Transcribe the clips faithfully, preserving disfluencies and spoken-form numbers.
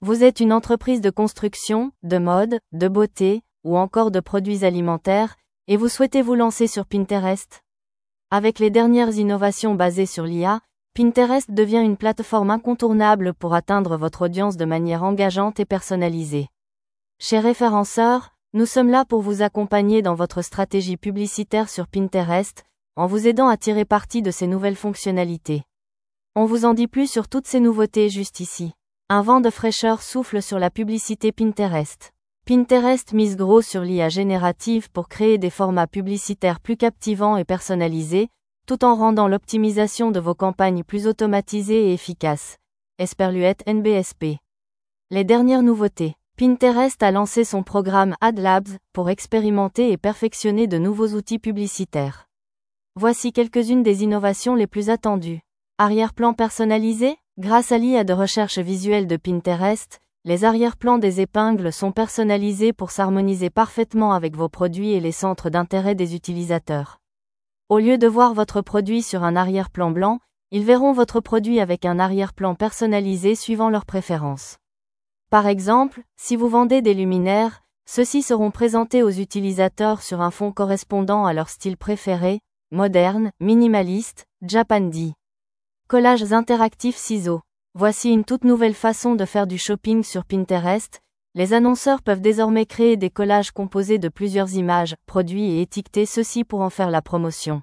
Vous êtes une entreprise de construction, de mode, de beauté, ou encore de produits alimentaires, et vous souhaitez vous lancer sur Pinterest? Avec les dernières innovations basées sur l'I A, Pinterest devient une plateforme incontournable pour atteindre votre audience de manière engageante et personnalisée. Chez Référenceur, nous sommes là pour vous accompagner dans votre stratégie publicitaire sur Pinterest, en vous aidant à tirer parti de ces nouvelles fonctionnalités. On vous en dit plus sur toutes ces nouveautés juste ici. Un vent de fraîcheur souffle sur la publicité Pinterest. Pinterest mise gros sur l'I A générative pour créer des formats publicitaires plus captivants et personnalisés, tout en rendant l'optimisation de vos campagnes plus automatisées et efficaces. Esperluette N B S P. Les dernières nouveautés. Pinterest a lancé son programme AdLabs pour expérimenter et perfectionner de nouveaux outils publicitaires. Voici quelques-unes des innovations les plus attendues. Arrière-plan personnalisé? Grâce à l'I A de recherche visuelle de Pinterest, les arrière-plans des épingles sont personnalisés pour s'harmoniser parfaitement avec vos produits et les centres d'intérêt des utilisateurs. Au lieu de voir votre produit sur un arrière-plan blanc, ils verront votre produit avec un arrière-plan personnalisé suivant leurs préférences. Par exemple, si vous vendez des luminaires, ceux-ci seront présentés aux utilisateurs sur un fond correspondant à leur style préféré, moderne, minimaliste, japandi. Collages interactifs ciseaux. Voici une toute nouvelle façon de faire du shopping sur Pinterest. Les annonceurs peuvent désormais créer des collages composés de plusieurs images, produits et étiqueter ceux-ci pour en faire la promotion.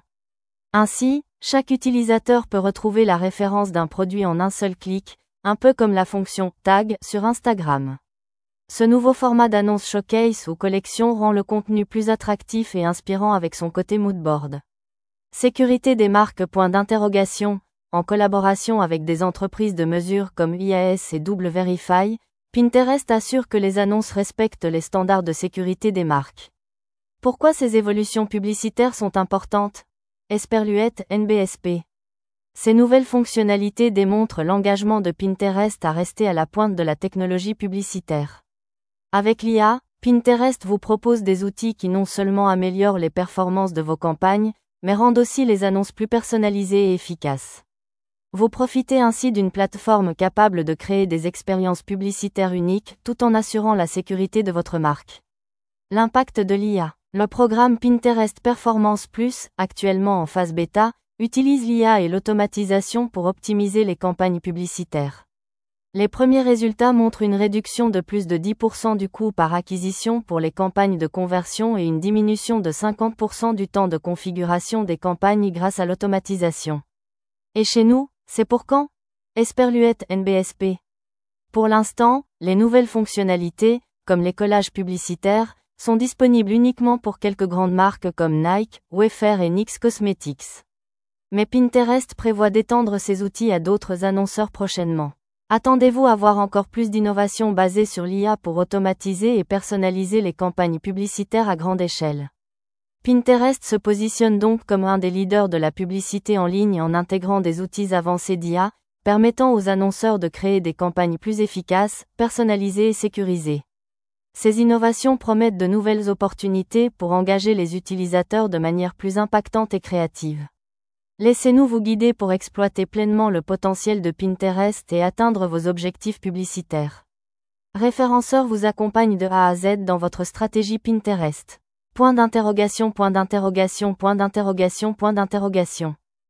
Ainsi, chaque utilisateur peut retrouver la référence d'un produit en un seul clic, un peu comme la fonction « Tag » sur Instagram. Ce nouveau format d'annonce showcase ou collection rend le contenu plus attractif et inspirant avec son côté moodboard. Sécurité des marques point d'interrogation. En collaboration avec des entreprises de mesure comme I A S et Double Verify, Pinterest assure que les annonces respectent les standards de sécurité des marques. Pourquoi ces évolutions publicitaires sont importantes? Esperluette N B S P. Ces nouvelles fonctionnalités démontrent l'engagement de Pinterest à rester à la pointe de la technologie publicitaire. Avec l'I A, Pinterest vous propose des outils qui non seulement améliorent les performances de vos campagnes, mais rendent aussi les annonces plus personnalisées et efficaces. Vous profitez ainsi d'une plateforme capable de créer des expériences publicitaires uniques tout en assurant la sécurité de votre marque. L'impact de l'I A. Le programme Pinterest Performance Plus, actuellement en phase bêta, utilise l'I A et l'automatisation pour optimiser les campagnes publicitaires. Les premiers résultats montrent une réduction de plus de dix pour cent du coût par acquisition pour les campagnes de conversion et une diminution de cinquante pour cent du temps de configuration des campagnes grâce à l'automatisation. Et chez nous, c'est pour quand? Esperluette N B S P. Pour l'instant, les nouvelles fonctionnalités, comme les collages publicitaires, sont disponibles uniquement pour quelques grandes marques comme Nike, Wayfair et N Y X Cosmetics. Mais Pinterest prévoit d'étendre ces outils à d'autres annonceurs prochainement. Attendez-vous à voir encore plus d'innovations basées sur l'I A pour automatiser et personnaliser les campagnes publicitaires à grande échelle. Pinterest se positionne donc comme un des leaders de la publicité en ligne en intégrant des outils avancés d'I A, permettant aux annonceurs de créer des campagnes plus efficaces, personnalisées et sécurisées. Ces innovations promettent de nouvelles opportunités pour engager les utilisateurs de manière plus impactante et créative. Laissez-nous vous guider pour exploiter pleinement le potentiel de Pinterest et atteindre vos objectifs publicitaires. Référenceur vous accompagne de A à Z dans votre stratégie Pinterest. Point d'interrogation, point d'interrogation, point d'interrogation, point d'interrogation.